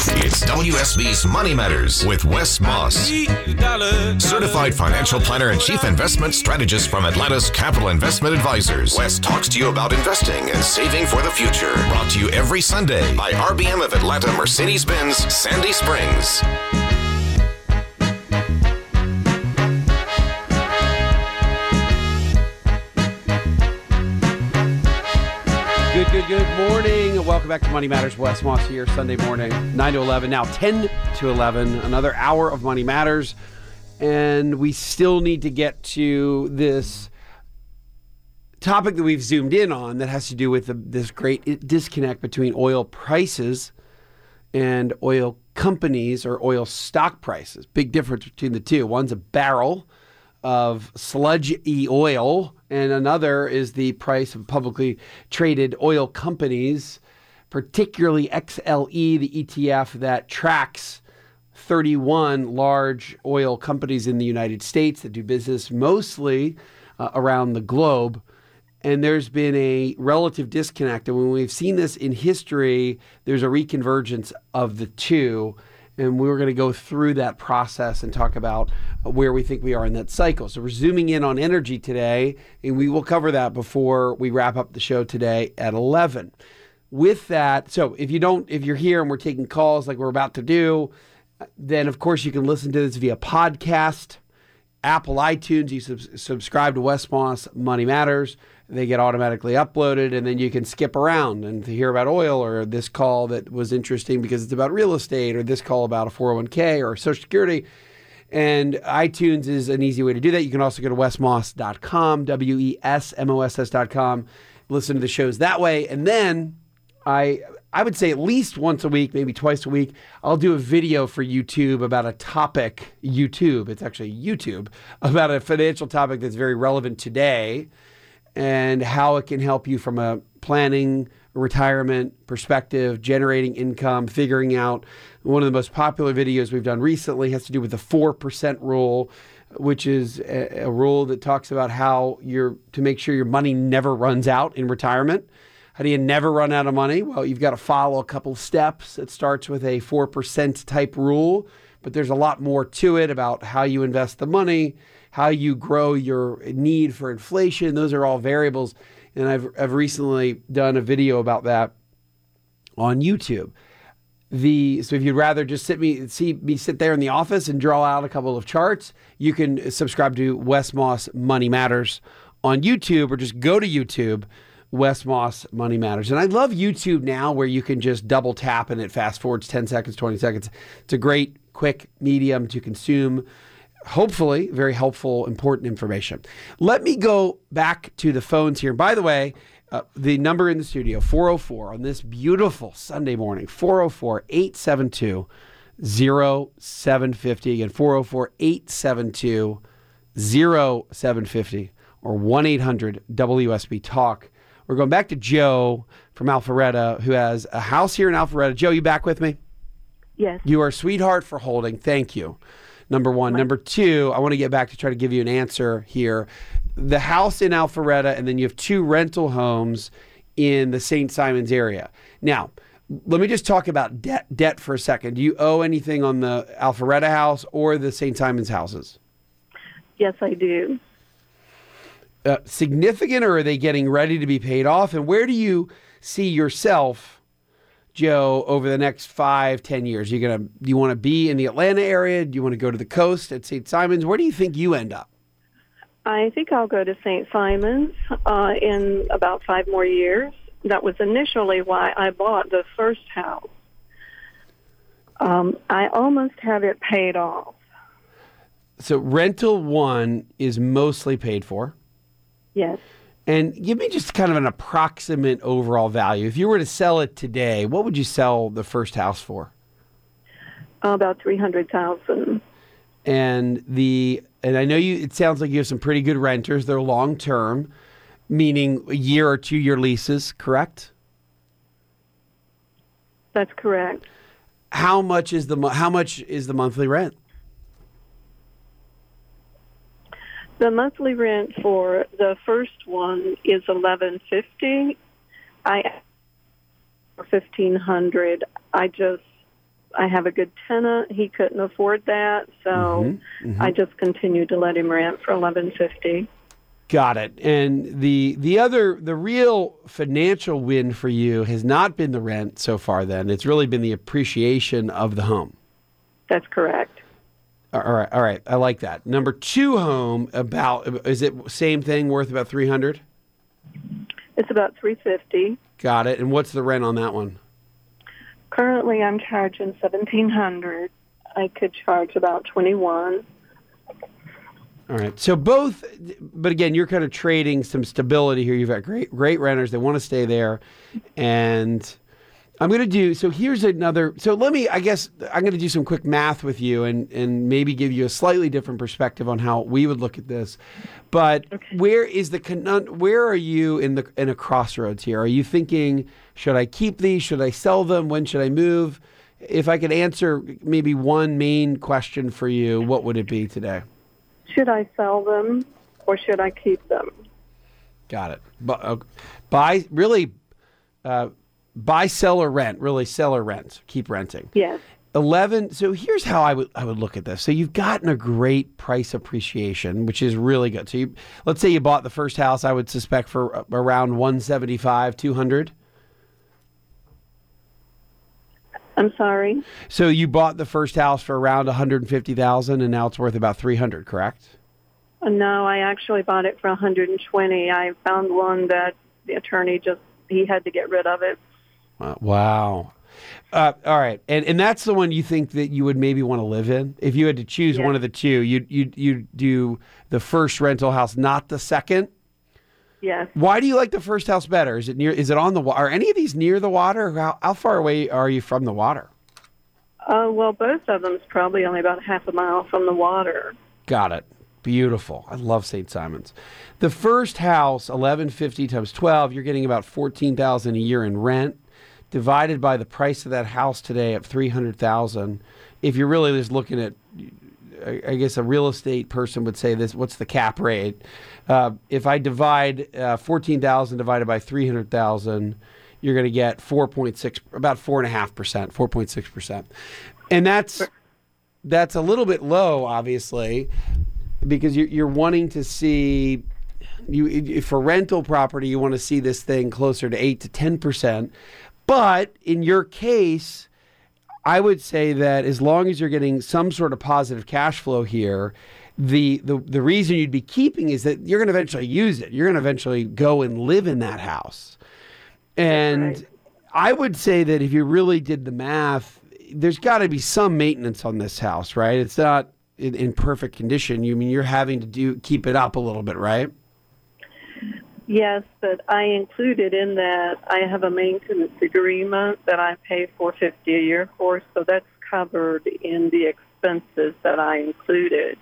It's WSB's Money Matters with Wes Moss, certified financial planner and chief investment strategist from Atlanta's Capital Investment Advisors. Wes talks to you about investing and saving for the future. Brought to you every Sunday by RBM of Atlanta Mercedes-Benz Sandy Springs. Good morning. Welcome back to Money Matters. Wes Moss here, Sunday morning, 9 to 11, now 10 to 11, another hour of Money Matters. And we still need to get to this topic that we've zoomed in on that has to do with this great disconnect between oil prices and oil companies or oil stock prices. Big difference between the two. One's a barrel of sludgy oil, and another is the price of publicly traded oil companies, particularly XLE, the ETF that tracks 31 large oil companies in the United States that do business mostly around the globe. And there's been a relative disconnect. And when we've seen this in history, there's a reconvergence of the two. And we're going to go through that process and talk about where we think we are in that cycle. So we're zooming in on energy today, and we will cover that before we wrap up the show today at 11. With that, so if you're here and we're taking calls like we're about to do, then of course you can listen to this via podcast, Apple iTunes. You subscribe to Wes Moss Money Matters. They get automatically uploaded, and then you can skip around and to hear about oil or this call that was interesting because it's about real estate or this call about a 401k or Social Security. And iTunes is an easy way to do that. You can also go to wesmoss.com, WESMOSS.com, listen to the shows that way. And then I would say at least once a week, maybe twice a week, I'll do a video for YouTube about a topic, it's actually YouTube, about a financial topic that's very relevant today and how it can help you from a planning, retirement perspective, generating income, figuring out. One of the most popular videos we've done recently has to do with the 4% rule, which is a rule that talks about how to make sure your money never runs out in retirement. How do you never run out of money? Well, you've got to follow a couple of steps. It starts with a 4% type rule, but there's a lot more to it about how you invest the money, how you grow your need for inflation. Those are all variables. And I've recently done a video about that on YouTube. So if you'd rather just see me sit there in the office and draw out a couple of charts, you can subscribe to Wes Moss Money Matters on YouTube, or just go to YouTube, Wes Moss Money Matters. And I love YouTube now where you can just double tap and it fast forwards 10 seconds, 20 seconds. It's a great, quick medium to consume, hopefully very helpful, important information. Let me go back to the phones here. By the way, the number in the studio, 404 on this beautiful Sunday morning, 404-872-0750. Again, 404-872-0750 or 1-800-WSB-TALK. We're going back to Joe from Alpharetta, who has a house here in Alpharetta. Joe, you back with me? Yes. You are a sweetheart for holding. Thank you. Number one. Number two, I want to get back to try to give you an answer here. The house in Alpharetta, and then you have two rental homes in the St. Simons area. Now, let me just talk about debt for a second. Do you owe anything on the Alpharetta house or the St. Simons houses? Yes, I do. Significant, or are they getting ready to be paid off? And where do you see yourself, Joe, over the next 5-10 years? Do you want to be in the Atlanta area? Do you want to go to the coast at St. Simons? Where do you think you end up? I think I'll go to St. Simons in about 5 more years. That was initially why I bought the first house. I almost have it paid off. So rental one is mostly paid for. Yes. And give me just kind of an approximate overall value. If you were to sell it today, what would you sell the first house for? About $300,000. And I know it sounds like you have some pretty good renters. They're long term, meaning a year or 2 year leases, correct? That's correct. How much is the monthly rent? The monthly rent for the first one is $1,150. I $1,500. I just I have a good tenant. He couldn't afford that, so I just continued to let him rent for $11.50. Got it. And the real financial win for you has not been the rent so far. Then it's really been the appreciation of the home. That's correct. All right. I like that. Number 2 home, is it same thing, worth about $300? It's about $350. Got it. And what's the rent on that one? Currently, I'm charging $1,700. I could charge about $21. All right. So both, but again, you're kind of trading some stability here. You've got great renters. They want to stay there. And I'm going to do, so here's another, so I guess I'm going to do some quick math with you and maybe give you a slightly different perspective on how we would look at this. But okay. Where are you in a crossroads here? Are you thinking, should I keep these? Should I sell them? When should I move? If I could answer maybe one main question for you, what would it be today? Should I sell them or should I keep them? Got it. Buy, sell, or rent. Really, sell or rent. Keep renting. Yes. 11. So here's how I would look at this. So you've gotten a great price appreciation, which is really good. So let's say you bought the first house, I would suspect for around 175, 200. I'm sorry? So you bought the first house for around 150,000 and now it's worth about 300, correct? No, I actually bought it for 120. I found one that the attorney he had to get rid of it. Wow. All right. And that's the one you think that you would maybe want to live in? If you had to choose one of the two, you'd do the first rental house, not the second? Yes. Why do you like the first house better? Is it on the water? Are any of these near the water? How far away are you from the water? Well, both of them is probably only about half a mile from the water. Got it. Beautiful. I love St. Simons. The first house, 1150 times 12, you're getting about $14,000 a year in rent, divided by the price of that house today at $300,000. If you're really just looking at, I guess a real estate person would say this, what's the cap rate? If I divide 14,000 divided by 300,000, you're going to get 4.6, about 4.5%, 4.6%. And that's a little bit low, obviously, because you're wanting to see, for rental property, you want to see this thing closer to 8 to 10%. But in your case, I would say that as long as you're getting some sort of positive cash flow here, the reason you'd be keeping is that you're going to eventually use it. You're going to eventually go and live in that house. And right. I would say that if you really did the math, there's got to be some maintenance on this house, right? It's not in perfect condition. You're having to keep it up a little bit, right? Yes, but I included in that I have a maintenance agreement that I pay $450 a year for, so that's covered in the expenses that I included.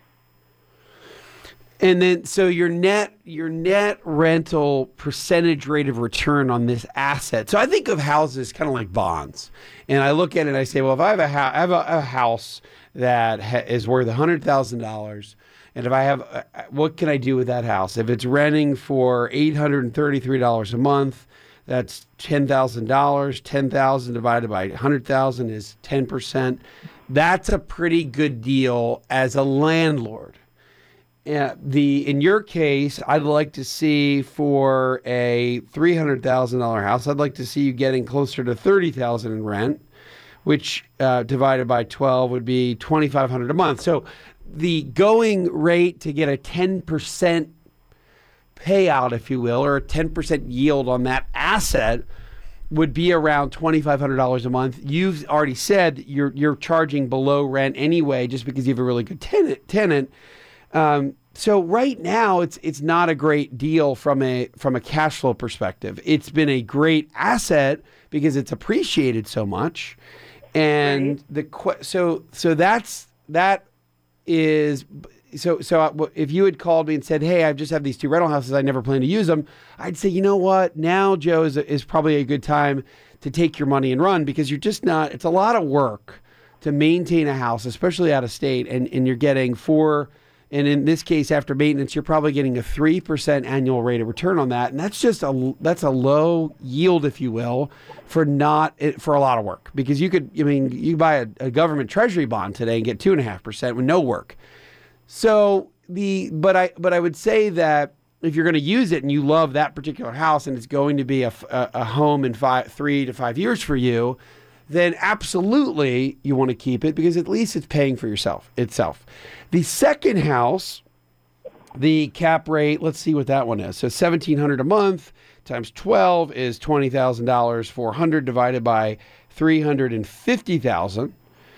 And then, so your net rental percentage rate of return on this asset. So I think of houses kind of like bonds, and I look at it and I say, well, if I have a house that is worth $100,000. And if I have, what can I do with that house? If it's renting for $833 a month, that's $10,000. $10,000 divided by $100,000 is 10%. That's a pretty good deal as a landlord. In your case, I'd like to see for a $300,000 house, I'd like to see you getting closer to $30,000 in rent, which divided by 12 would be $2,500 a month. So the going rate to get a 10% payout, if you will, or a 10% yield on that asset would be around $2,500 a month. You've already said you're charging below rent anyway, just because you have a really good tenant. So right now, it's not a great deal from a cash flow perspective. It's been a great asset because it's appreciated so much, and right. So if you had called me and said, hey, I just have these 2 rental houses, I never plan to use them, I'd say, you know what, now, Joe, is probably a good time to take your money and run, because you're just not, it's a lot of work to maintain a house, especially out of state, and you're getting And in this case, after maintenance, you're probably getting a 3% annual rate of return on that. And that's just that's a low yield, if you will, for a lot of work. Because you buy a government treasury bond today and get 2.5% with no work. So but I would say that if you're going to use it and you love that particular house and it's going to be a home in 3 to 5 years for you, then absolutely you want to keep it because at least it's paying for itself. The second house, the cap rate, let's see what that one is. So $1,700 a month times 12 is $20,000. 400 divided by 350,000,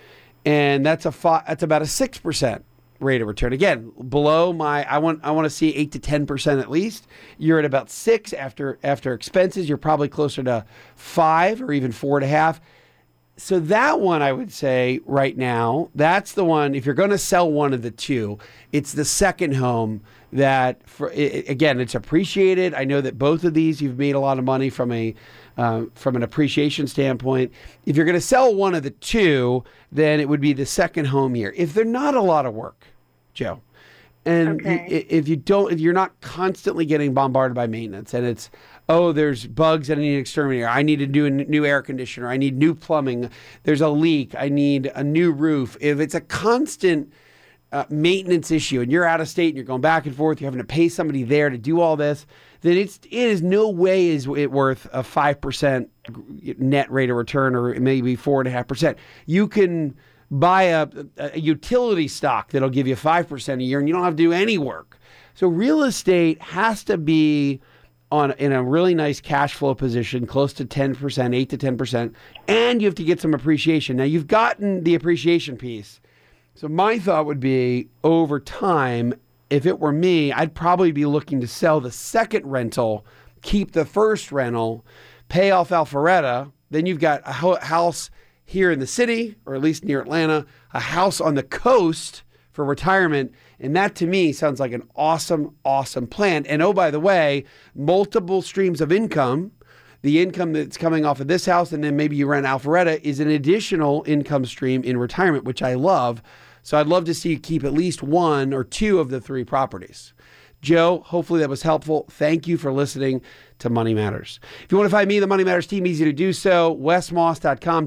and that's about a 6% rate of return. Again, below I want to see 8 to 10% at least. You're at about 6 after expenses. You're probably closer to 5 or even 4.5. So that one, I would say right now, that's the one. If you're going to sell one of the two, it's the second home that, again, it's appreciated. I know that both of these, you've made a lot of money from an appreciation standpoint. If you're going to sell one of the two, then it would be the second home here. If they're not a lot of work, Joe, and if you're not constantly getting bombarded by maintenance, and it's, there's bugs that I need to exterminate. I need to do a new air conditioner. I need new plumbing. There's a leak. I need a new roof. If it's a constant maintenance issue and you're out of state and you're going back and forth, you're having to pay somebody there to do all this, then it is no way is it worth a 5% net rate of return or maybe 4.5%. You can buy a utility stock that'll give you 5% a year and you don't have to do any work. So real estate has to be in a really nice cash flow position, close to 10%, 8 to 10%, and you have to get some appreciation. Now, you've gotten the appreciation piece. So my thought would be, over time, if it were me, I'd probably be looking to sell the second rental, keep the first rental, pay off Alpharetta. Then you've got a house here in the city, or at least near Atlanta, a house on the coast for retirement. And that to me sounds like an awesome, awesome plan. And oh, by the way, multiple streams of income. The income that's coming off of this house, and then maybe you rent Alpharetta, is an additional income stream in retirement, which I love. So I'd love to see you keep at least 1 or 2 of the 3 properties. Joe, hopefully that was helpful. Thank you for listening to Money Matters. If you want to find me, the Money Matters team, easy to do so. WesMoss.com,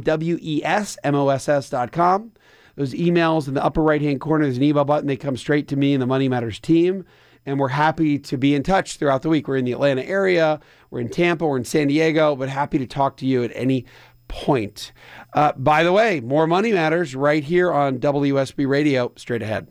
WESMOSS.com. Those emails in the upper right-hand corner, there's an email button. They come straight to me and the Money Matters team. And we're happy to be in touch throughout the week. We're in the Atlanta area. We're in Tampa. We're in San Diego. But happy to talk to you at any point. By the way, more Money Matters right here on WSB Radio, straight ahead.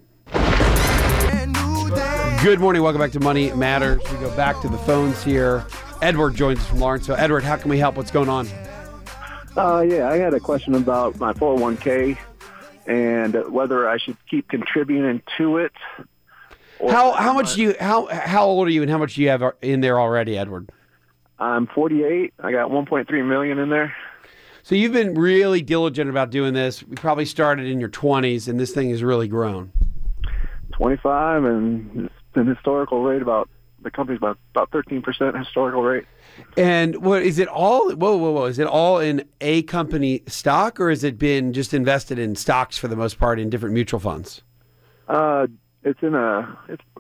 Good morning. Welcome back to Money Matters. We go back to the phones here. Edward joins us from Lawrenceville. Edward, how can we help? What's going on? Yeah, I had a question about my 401k and whether I should keep contributing to it. How much do you how old are you and how much do you have in there already, Edward? I'm 48. I got 1.3 million in there. So you've been really diligent about doing this. We probably started in your 20s, and this thing has really grown. 25, and the historical rate the company's about 13% historical rate. And what is it all? Whoa! Is it all in a company stock, or has it been just invested in stocks for the most part in different mutual funds? It's in a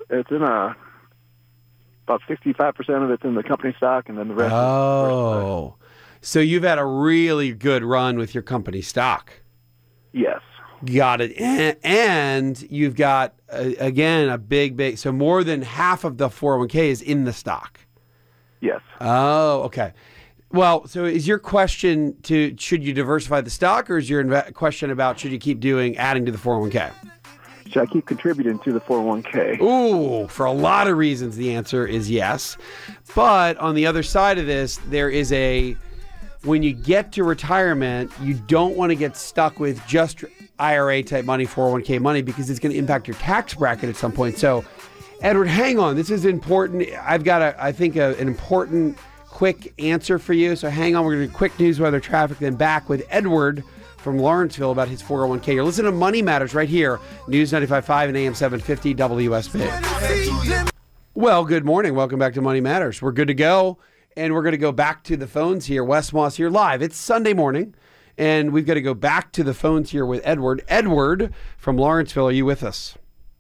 about 65% of it's in the company stock, and then the rest. Oh, so you've had a really good run with your company stock. Yes. Got it. And you've got again a big. So more than half of the 401k is in the stock. Yes. Oh, okay. Well, so is your question should you diversify the stock, or is your question about should you keep adding to the 401k? Should I keep contributing to the 401k? Ooh, for a lot of reasons, the answer is yes. But on the other side of this, there is when you get to retirement, you don't want to get stuck with just IRA type money, 401k money, because it's going to impact your tax bracket at some point. So, Edward, hang on. This is important. I've got, an important, quick answer for you. So hang on. We're going to do quick news, weather, traffic, then back with Edward from Lawrenceville about his 401k. You're listening to Money Matters right here, News 95.5 and AM 750 WSB. Well, good morning. Welcome back to Money Matters. We're good to go, and we're going to go back to the phones here. Wes Moss here live. It's Sunday morning, and we've got to go back to the phones here with Edward. Edward from Lawrenceville, are you with us?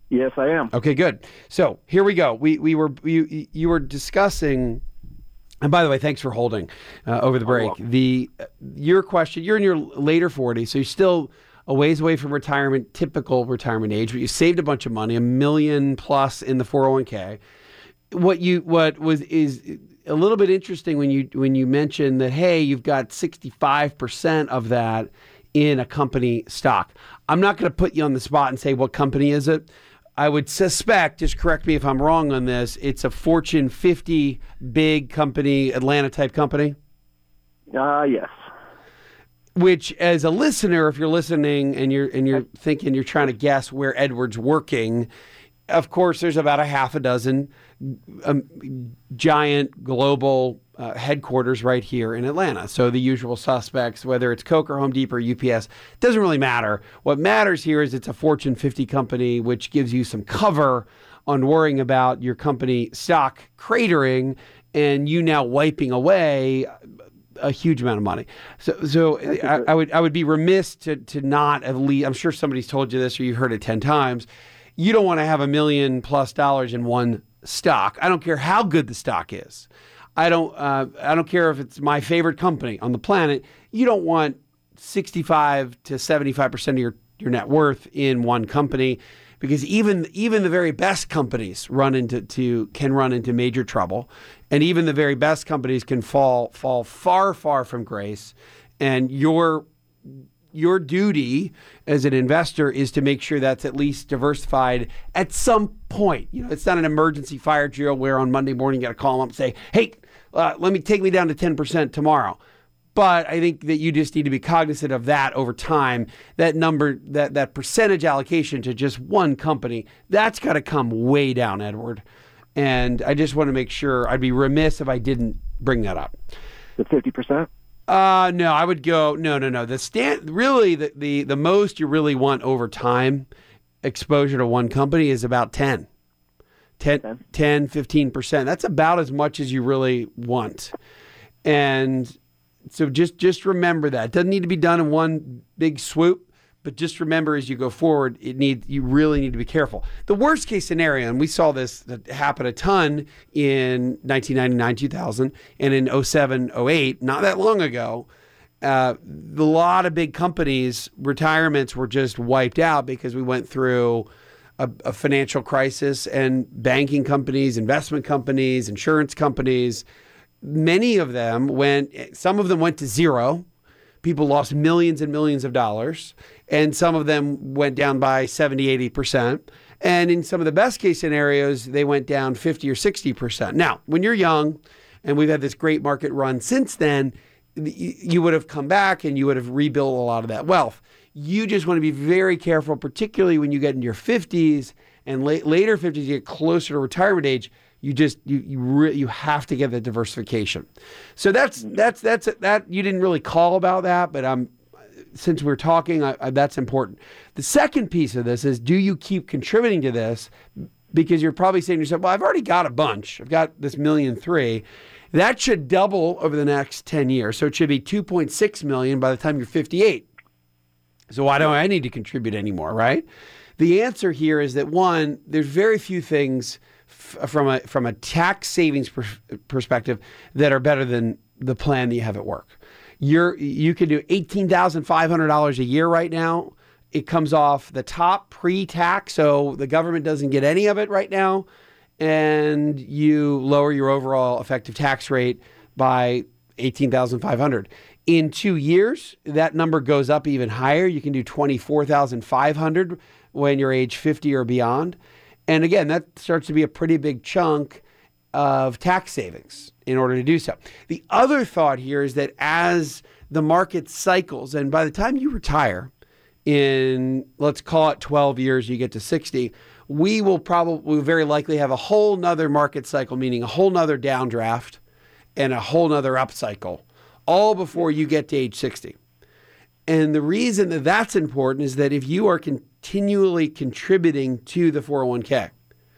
Yes, I am. Okay, good. So here we go. You were discussing, and by the way, thanks for holding over the break. Your question, you're in your later 40s, so you're still a ways away from retirement, typical retirement age, but you saved a bunch of money, $1 million plus in the 401k. What is a little bit interesting when you mentioned that, hey, you've got 65% of that in a company stock. I'm not going to put you on the spot and say what company is it. I would suspect, just correct me if I'm wrong on this, it's a Fortune 50 big company, Atlanta type company? Yes. Which, as a listener, if you're listening and you're thinking you're trying to guess where Edward's working, of course, there's about a half a dozen giant global headquarters right here in Atlanta. So the usual suspects, whether it's Coke or Home Depot or UPS, doesn't really matter. What matters here is it's a Fortune 50 company, which gives you some cover on worrying about your company stock cratering and you now wiping away a huge amount of money. So I would be remiss to not at least, I'm sure somebody's told you this or you've heard it 10 times. You don't want to have $1 million plus in one stock. I don't care how good the stock is. I don't care if it's my favorite company on the planet. You don't want 65 to 75% of your net worth in one company, because even the very best companies can run into major trouble, and even the very best companies can fall far from grace. And your duty as an investor is to make sure that's at least diversified at some point. It's not an emergency fire drill where on Monday morning you got to call them up and say, hey, take me down to 10% tomorrow. But I think that you just need to be cognizant of that over time. That number, that percentage allocation to just one company, that's got to come way down, Edward. And I just want to make sure, I'd be remiss if I didn't bring that up. The 50%? No, I would go, no. The most you really want over time exposure to one company is about 10, 15%. That's about as much as you really want. And so just remember that. It doesn't need to be done in one big swoop, but just remember as you go forward, you really need to be careful. The worst case scenario, and we saw this happen a ton in 1999, 2000, and in 07, 08, not that long ago, a lot of big companies' retirements were just wiped out because we went through a financial crisis, and banking companies, investment companies, insurance companies, many of them some of them went to zero. People lost millions and millions of dollars, and some of them went down by 70, 80%. And in some of the best case scenarios, they went down 50 or 60%. Now, when you're young, and we've had this great market run since then, you would have come back and you would have rebuilt a lot of that wealth. You just want to be very careful, particularly when you get into your 50s and later 50s, you get closer to retirement age. You have to get the diversification. So that's you didn't really call about that, but since we're talking, that's important. The second piece of this is, do you keep contributing to this? Because you're probably saying to yourself, well, I've already got a bunch. I've got this $1.3 million. That should double over the next 10 years. So it should be $2.6 million by the time you're 58. So why don't I need to contribute anymore, right? The answer here is that, one, there's very few things from a tax savings perspective that are better than the plan that you have at work. You can do $18,500 a year right now. It comes off the top pre-tax, so the government doesn't get any of it right now, and you lower your overall effective tax rate by $18,500. In 2 years, that number goes up even higher. You can do $24,500 when you're age 50 or beyond. And again, that starts to be a pretty big chunk of tax savings in order to do so. The other thought here is that as the market cycles, and by the time you retire in, let's call it 12 years, you get to 60, we will very likely have a whole nother market cycle, meaning a whole nother downdraft and a whole nother up cycle, all before you get to age 60. And the reason that that's important is that if you are continually contributing to the 401k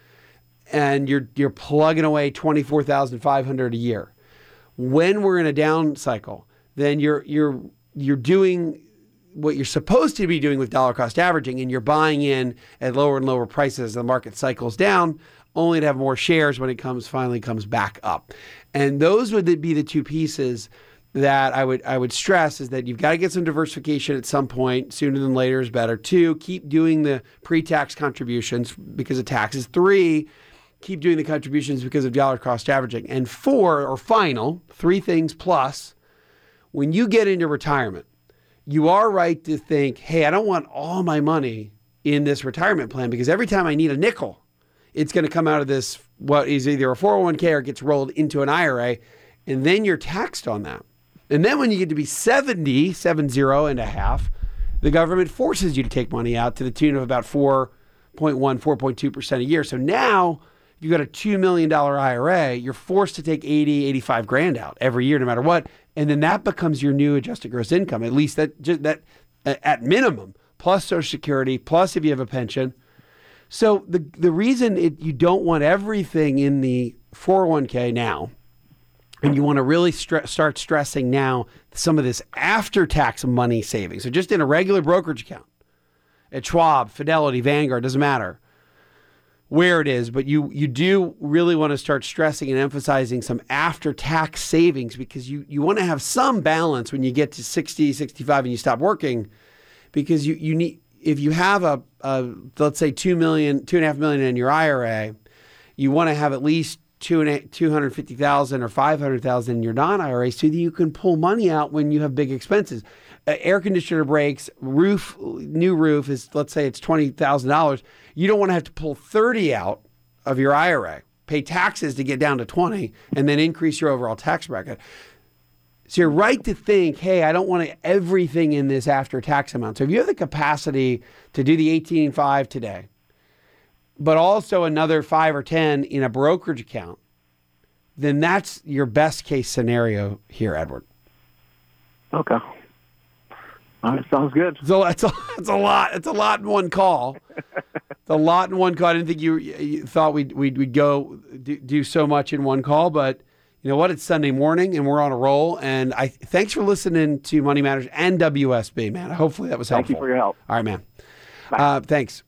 and you're plugging away $24,500 a year, when we're in a down cycle, then you're doing what you're supposed to be doing with dollar cost averaging, and you're buying in at lower and lower prices as the market cycles down, only to have more shares when it finally comes back up. And those would be the two pieces that I would stress, is that you've got to get some diversification at some point. Sooner than later is better. 2, keep doing the pre-tax contributions because of taxes. 3, keep doing the contributions because of dollar cost averaging. And 4, or final, 3 things plus, when you get into retirement, you are right to think, hey, I don't want all my money in this retirement plan, because every time I need a nickel, it's going to come out of this, what is either a 401k or gets rolled into an IRA, and then you're taxed on that. And then when you get to be 70 and a half, the government forces you to take money out to the tune of about 4.2% a year. So now, if you've got a $2 million IRA, you're forced to take 85 grand out every year, no matter what. And then that becomes your new adjusted gross income, at least that at minimum, plus Social Security, plus if you have a pension. So the reason you don't want everything in the 401k now, and you want to really start stressing now some of this after-tax money savings. So just in a regular brokerage account at Schwab, Fidelity, Vanguard, doesn't matter where it is, but you do really want to start stressing and emphasizing some after-tax savings, because you want to have some balance when you get to 60, 65 and you stop working, because you need, if you have a let's say $2.5 million in your IRA, you want to have at least $250,000 or $500,000 in your non-IRA, so that you can pull money out when you have big expenses. Air conditioner breaks, new roof is, let's say it's $20,000. You don't want to have to pull 30 out of your IRA, pay taxes to get down to 20, and then increase your overall tax bracket. So you're right to think, hey, I don't want everything in this after-tax amount. So if you have the capacity to do the 18.5 today, but also another 5 or 10 in a brokerage account, then that's your best case scenario here, Edward. Okay. All right, sounds good. So it's a lot. It's a lot in one call. It's a lot in one call. I didn't think you thought we'd go do so much in one call, but you know what? It's Sunday morning and we're on a roll. And thanks for listening to Money Matters and WSB, man. Hopefully that was helpful. Thank you for your help. All right, man. Thanks.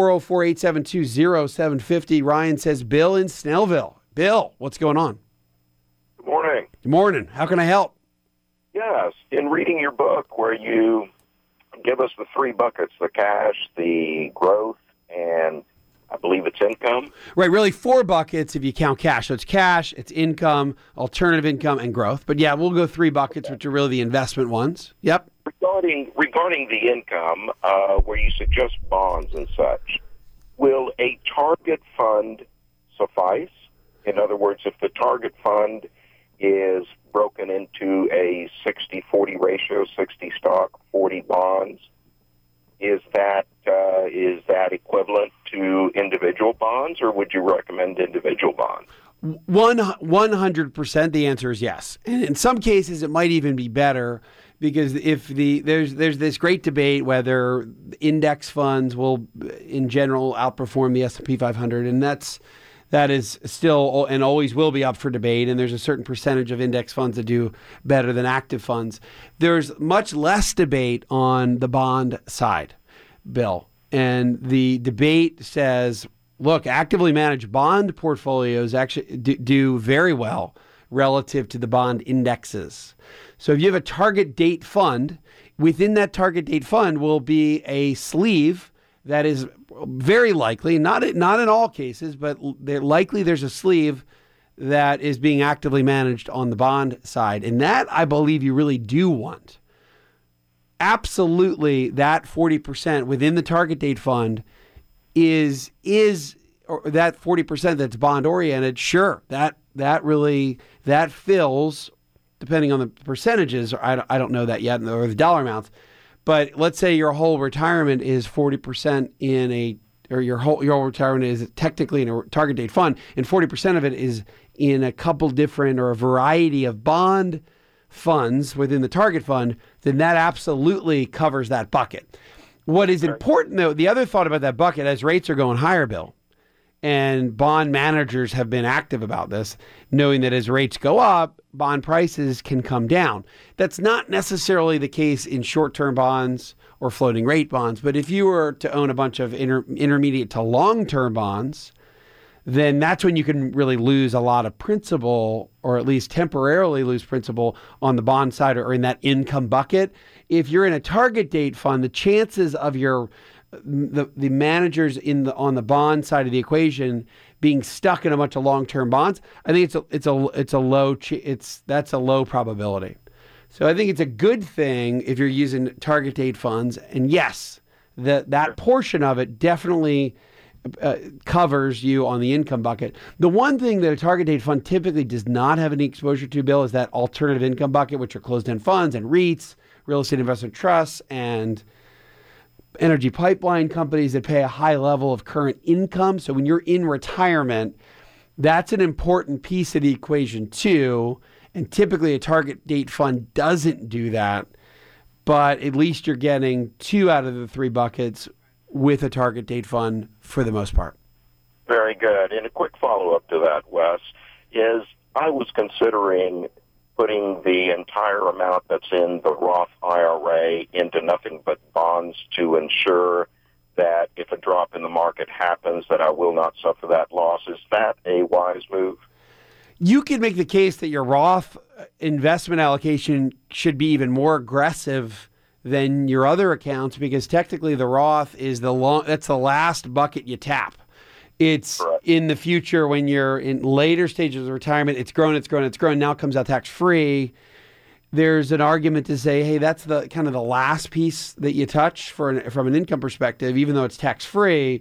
404-872-0750. Ryan says, Bill in Snellville. Bill, what's going on? Good morning. Good morning. How can I help? Yes. In reading your book where you give us the 3 buckets, the cash, the growth, and I believe it's income. Right, really 4 buckets if you count cash. So it's cash, it's income, alternative income, and growth. But yeah, we'll go 3 buckets, which are really the investment ones. Yep. Regarding the income, where you suggest bonds and such, will a target fund suffice? In other words, if the target fund is broken into a 60-40 ratio, 60 stock, 40 bonds, is that equivalent to individual bonds, or would you recommend individual bonds? 100%. The answer is yes. And in some cases, it might even be better, because if there's this great debate whether index funds will, in general, outperform the S&P 500, and that is still and always will be up for debate. And there's a certain percentage of index funds that do better than active funds. There's much less debate on the bond side, Bill. And the debate says, look, actively managed bond portfolios actually do very well relative to the bond indexes. So if you have a target date fund, within that target date fund will be a sleeve that is very likely, not in all cases, but likely there's a sleeve that is being actively managed on the bond side. And that, I believe, you really do want. Absolutely, that 40% within the target date fund is or that 40% that's bond oriented. Sure, that fills, depending on the percentages. Or I don't know that yet, or the dollar amounts. But let's say your whole retirement is 40% your whole retirement is technically in a target date fund, and 40% of it is in a couple different or a variety of bond funds within the target fund, then that absolutely covers that bucket. What is important, though, the other thought about that bucket, as rates are going higher, Bill, and bond managers have been active about this, knowing that as rates go up, bond prices can come down. That's not necessarily the case in short-term bonds or floating rate bonds. But if you were to own a bunch of intermediate to long-term bonds, then that's when you can really lose a lot of principal, or at least temporarily lose principal on the bond side or in that income bucket. If you're in a target date fund, the chances of the managers on the bond side of the equation being stuck in a bunch of long-term bonds, I think that's a low probability. So I think it's a good thing if you're using target date funds. And yes, that portion of it definitely covers you on the income bucket. The one thing that a target date fund typically does not have any exposure to, Bill, is that alternative income bucket, which are closed-end funds and REITs, real estate investment trusts, and energy pipeline companies that pay a high level of current income. So when you're in retirement, that's an important piece of the equation too. And typically a target date fund doesn't do that, but at least you're getting 2 out of the 3 buckets with a target date fund for the most part. Very good. And a quick follow-up to that, Wes, is I was considering putting the entire amount that's in the Roth IRA into nothing but bonds to ensure that if a drop in the market happens, that I will not suffer that loss. Is that a wise move? You could make the case that your Roth investment allocation should be even more aggressive than your other accounts, because technically the Roth is that's the last bucket you tap. It's correct. In the future when you're in later stages of retirement, it's grown, now it comes out tax-free. There's an argument to say, hey, that's the kind of the last piece that you touch from an income perspective, even though it's tax-free.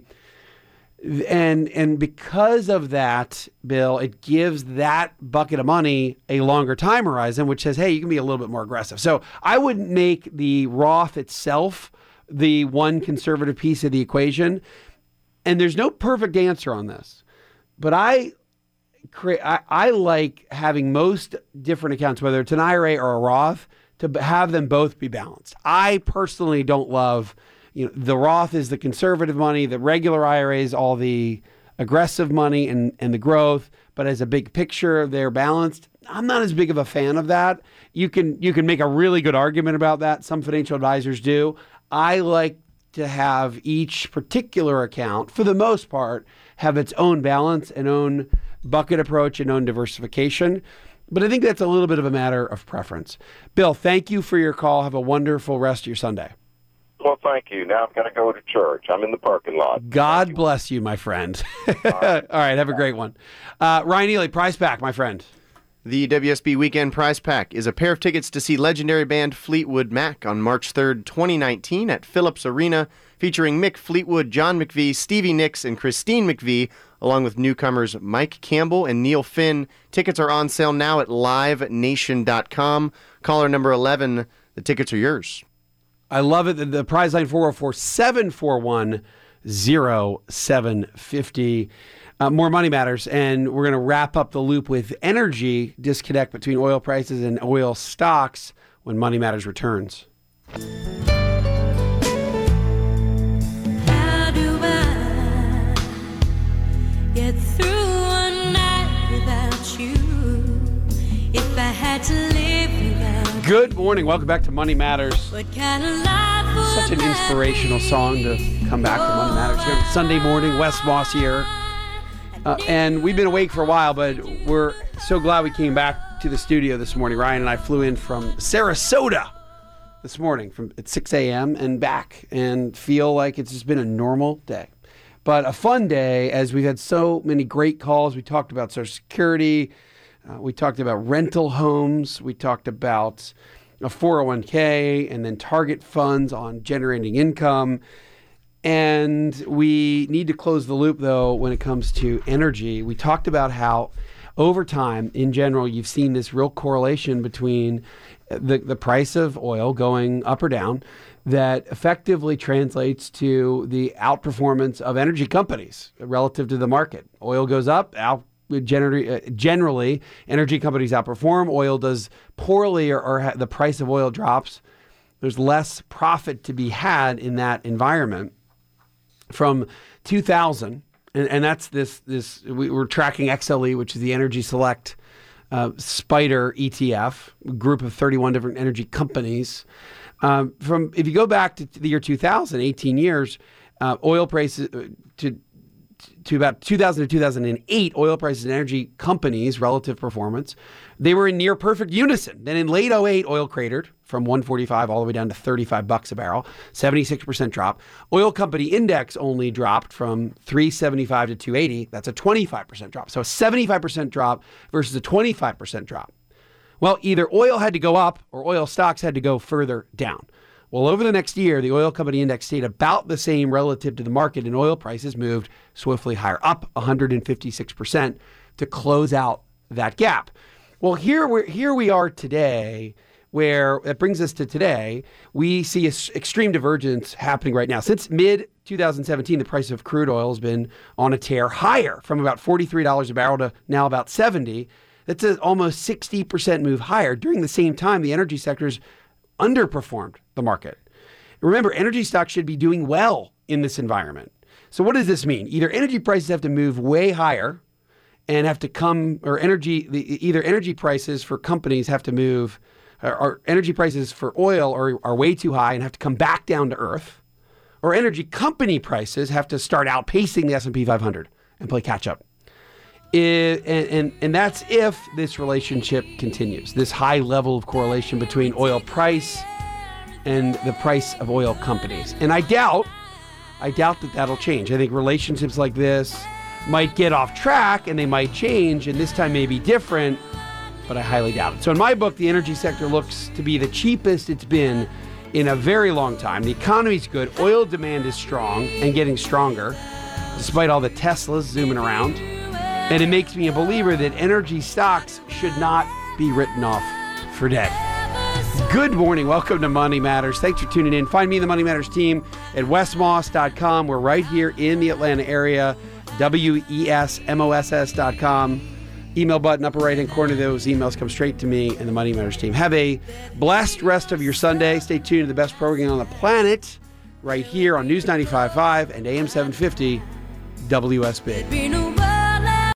And because of that, Bill, it gives that bucket of money a longer time horizon, which says, hey, you can be a little bit more aggressive. So I wouldn't make the Roth itself the one conservative piece of the equation. And there's no perfect answer on this, but I like having most different accounts, whether it's an IRA or a Roth, to have them both be balanced. I personally don't love, the Roth is the conservative money, the regular IRA is all the aggressive money and the growth, but as a big picture, they're balanced. I'm not as big of a fan of that. You can make a really good argument about that. Some financial advisors do. I like to have each particular account, for the most part, have its own balance and own bucket approach and own diversification. But I think that's a little bit of a matter of preference. Bill, thank you for your call. Have a wonderful rest of your Sunday. Well, thank you. Now I've got to go to church. I'm in the parking lot. God bless you, my friend. All right, have a great one. Ryan Ely, Prize Pack, my friend. The WSB Weekend Prize Pack is a pair of tickets to see legendary band Fleetwood Mac on March 3rd, 2019 at Phillips Arena, featuring Mick Fleetwood, John McVie, Stevie Nicks, and Christine McVie, along with newcomers Mike Campbell and Neil Finn. Tickets are on sale now at livenation.com. Caller number 11, the tickets are yours. I love it. The prize line 404-741-0750. More Money Matters, and we're going to wrap up the loop with energy disconnect between oil prices and oil stocks when Money Matters returns. How do I get through a night without you? If I had to live without you. Good morning. Welcome back to Money Matters. What kind of life would Such an inspirational song to come back to Money Matters here on Sunday morning. Wes Moss here. And we've been awake for a while, but we're so glad we came back to the studio this morning. Ryan and I flew in from Sarasota this morning at 6 a.m. and back, and feel like it's just been a normal day. But a fun day, as we've had so many great calls. We talked about Social Security. We talked about rental homes. We talked about a 401k and then target funds on generating income. And we need to close the loop, though, when it comes to energy. We talked about how over time, in general, you've seen this real correlation between the price of oil going up or down that effectively translates to the outperformance of energy companies relative to the market. Oil goes up, generally, energy companies outperform. Oil does poorly or the price of oil drops. There's less profit to be had in that environment. From 2000, and that's we're tracking XLE, which is the Energy Select Spider ETF, group of 31 different energy companies. If you go back to the year 2000, 18 years, oil prices to about 2000 to 2008, oil prices and energy companies' relative performance, they were in near perfect unison. Then in late 08, oil cratered from 145 all the way down to $35 a barrel, 76% drop. Oil company index only dropped from 375 to 280. That's a 25% drop. So a 75% drop versus a 25% drop. Well, either oil had to go up or oil stocks had to go further down. Well, over the next year, the oil company index stayed about the same relative to the market, and oil prices moved swiftly higher, up 156% to close out that gap. Well, here we are today, where that brings us to today. We see extreme divergence happening right now. Since mid-2017, the price of crude oil has been on a tear higher, from about $43 a barrel to now about $70. That's an almost 60% move higher. During the same time, the energy sector's underperformed the market. Remember, energy stocks should be doing well in this environment. So what does this mean? Either energy prices have to move way higher and have to come, or either energy prices for companies have to move, or energy prices for oil are way too high and have to come back down to earth, or energy company prices have to start outpacing the S&P 500 and play catch up. And that's if this relationship continues, this high level of correlation between oil price and the price of oil companies. And I doubt that that'll change. I think relationships like this might get off track and they might change, and this time may be different, but I highly doubt it. So in my book, the energy sector looks to be the cheapest it's been in a very long time. The economy's good. Oil demand is strong and getting stronger, despite all the Teslas zooming around. And it makes me a believer that energy stocks should not be written off for dead. Good morning. Welcome to Money Matters. Thanks for tuning in. Find me and the Money Matters team at wesmoss.com. We're right here in the Atlanta area, WESMOSS.com. Email button, upper right-hand corner of those emails come straight to me and the Money Matters team. Have a blessed rest of your Sunday. Stay tuned to the best program on the planet right here on News 95.5 and AM 750 WSB.